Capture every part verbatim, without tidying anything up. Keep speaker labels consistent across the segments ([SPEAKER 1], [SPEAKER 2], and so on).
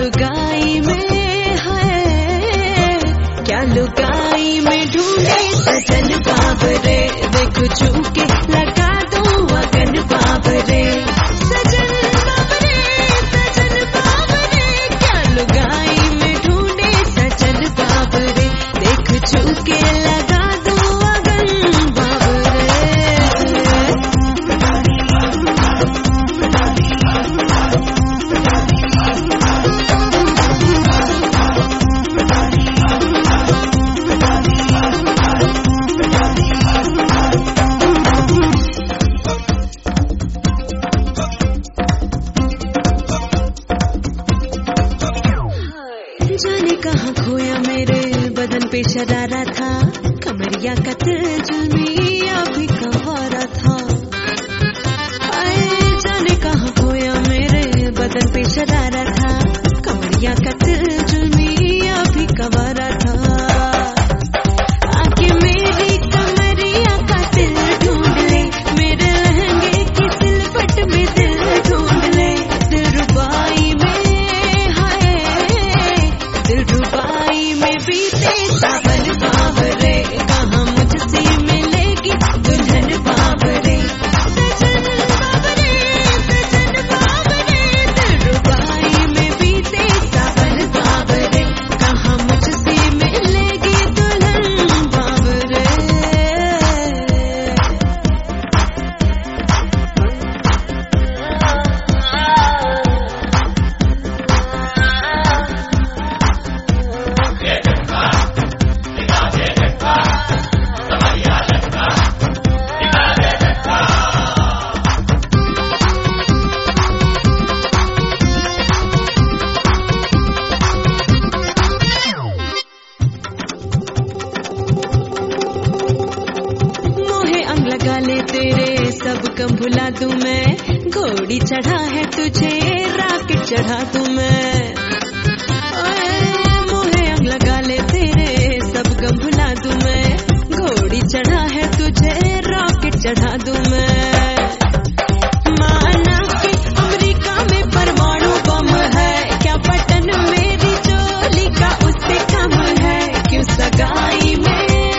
[SPEAKER 1] लुगाई में है, क्या लुगाई में ढूंढे सजन बाबरे, देख चूके लगा दूं अगन बाबरे, सजन बाबरे सजन बाबरे, क्या लुगाई में ढूंढे सजन बाबरे, देख चूके लगा दूं अगन बाबरे। जाने कहाँ खोया मेरे बदन पे शरारा था, कमरिया का जुल्मिया भी कवारा था। आए जाने कहाँ खोया मेरे बदन पे शरारा था, कमरिया का जुल्मिया भी कवारा था। आके मेरी कमरिया का दिल ढूंढ ले, मेरे लहंगे की सिलवट में दिल ढूंढ ले, दिल रुबाई में रुबाई में बीते सावन बाबरे, कहाँ मुझसे मिलेगी दुल्हन बाबरे, सजन बाबरे सजन बाबरे, दिल रुबाई में बीते सावन बाबरे, कहाँ मुझसे मिलेगी दुल्हन बाबरे। लगा ले तेरे सब कम भुला दूं मैं, घोड़ी चढ़ा है तुझे राकेट चढ़ा दूं मैं, मोहे अंग लगा ले तेरे सब कम भुला दूं मैं, घोड़ी चढ़ा है तुझे राकेट चढ़ा दूं मैं। माना कि अमेरिका में परमाणु बम है, क्या बटन मेरी चोली का उससे कम है, क्यों सगाई में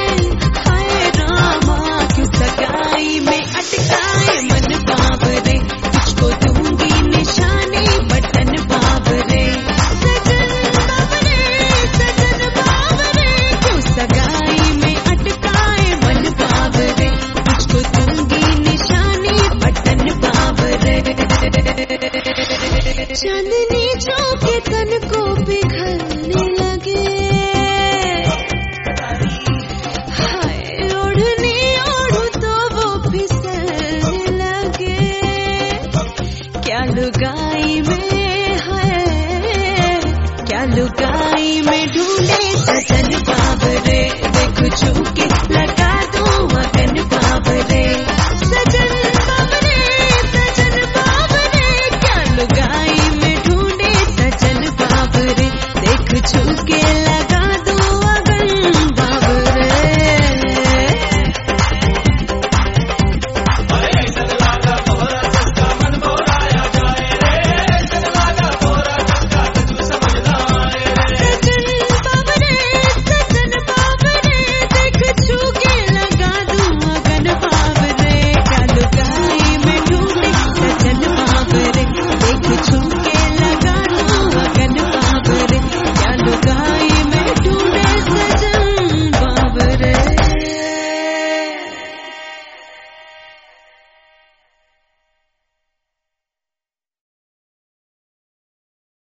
[SPEAKER 1] सगाई में अटकाए मन बाबरे, तुझको दूंगी निशानी बटन बाबरे, सजन बाबरे सजन बाबरे, क्यों सगाई में अटकाए मन बाबरे, तुझको दूंगी निशानी बटन बाबरे। चांदनी चौके तन को पिघलने लगे, हाय ओढ़नी क्या लुगाई में है, क्या लुगाई में ढूंढे सजन बाबरे, देख चूके लगा दूं